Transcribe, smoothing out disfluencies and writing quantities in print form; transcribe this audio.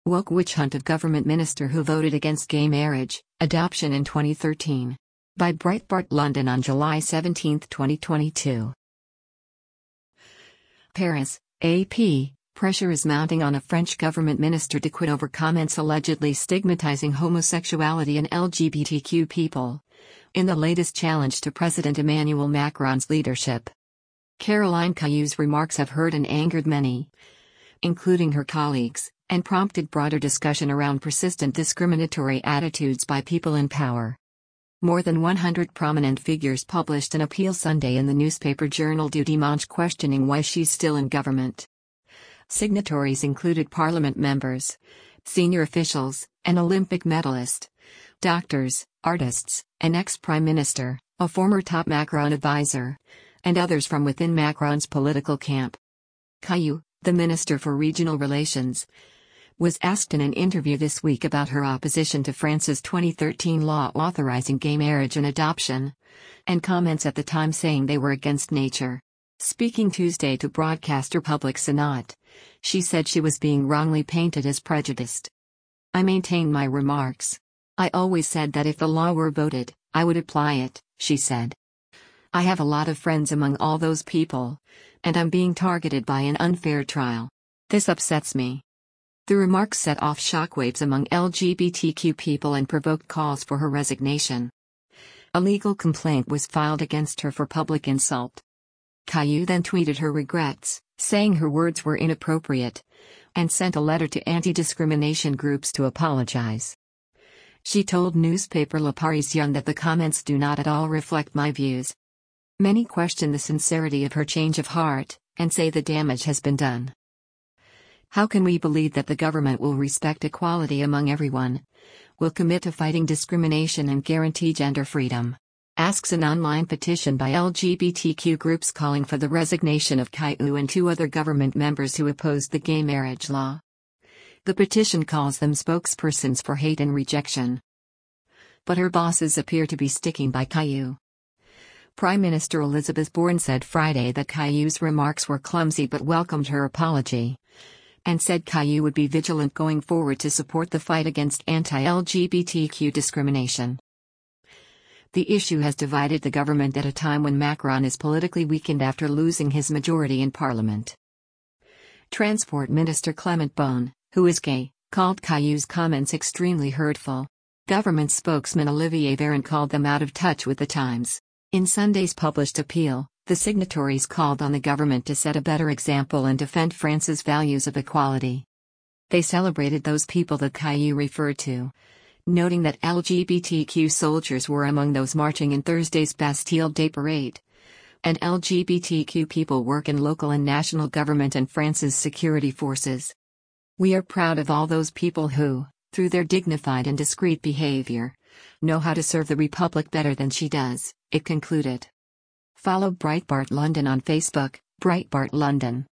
Woke witch hunt of government minister who voted against gay marriage, adoption in 2013. By Breitbart London on July 17, 2022. Paris, AP. Pressure is mounting on a French government minister to quit over comments allegedly stigmatizing homosexuality and LGBTQ people. In the latest challenge to President Emmanuel Macron's leadership. Caroline Caillou's remarks have hurt and angered many, including her colleagues, and prompted broader discussion around persistent discriminatory attitudes by people in power. More than 100 prominent figures published an appeal Sunday in the newspaper Journal du Dimanche questioning why she's still in government. Signatories included parliament members, senior officials, an Olympic medalist, doctors, artists, an ex-prime minister, a former top Macron advisor, and others from within Macron's political camp. Caillou, the Minister for Regional Relations, was asked in an interview this week about her opposition to France's 2013 law authorizing gay marriage and adoption, and comments at the time saying they were against nature. Speaking Tuesday to broadcaster Public Sénat, she said she was being wrongly painted as prejudiced. "I maintain my remarks. I always said that if the law were voted, I would apply it," she said. "I have a lot of friends among all those people, and I'm being targeted by an unfair trial. This upsets me." The remarks set off shockwaves among LGBTQ people and provoked calls for her resignation. A legal complaint was filed against her for public insult. Caillou then tweeted her regrets, saying her words were inappropriate, and sent a letter to anti-discrimination groups to apologize. She told newspaper Le Parisien that the comments do not at all reflect my views. Many question the sincerity of her change of heart, and say the damage has been done. How can we believe that the government will respect equality among everyone, will commit to fighting discrimination and guarantee gender freedom? Asks an online petition by LGBTQ groups calling for the resignation of Caillou and 2 other government members who opposed the gay marriage law. The petition calls them spokespersons for hate and rejection. But her bosses appear to be sticking by Caillou. Prime Minister Elizabeth Borne said Friday that Caillou's remarks were clumsy but welcomed her apology, and said Caillou would be vigilant going forward to support the fight against anti-LGBTQ discrimination. The issue has divided the government at a time when Macron is politically weakened after losing his majority in parliament. Transport Minister Clement Beaune, who is gay, called Caillou's comments extremely hurtful. Government spokesman Olivier Véran called them out of touch with the times. In Sunday's published appeal, the signatories called on the government to set a better example and defend France's values of equality. They celebrated those people that Caillou referred to, noting that LGBTQ soldiers were among those marching in Thursday's Bastille Day parade, and LGBTQ people work in local and national government and France's security forces. "We are proud of all those people who, through their dignified and discreet behavior, know how to serve the Republic better than she does," it concluded. Follow Breitbart London on Facebook, Breitbart London.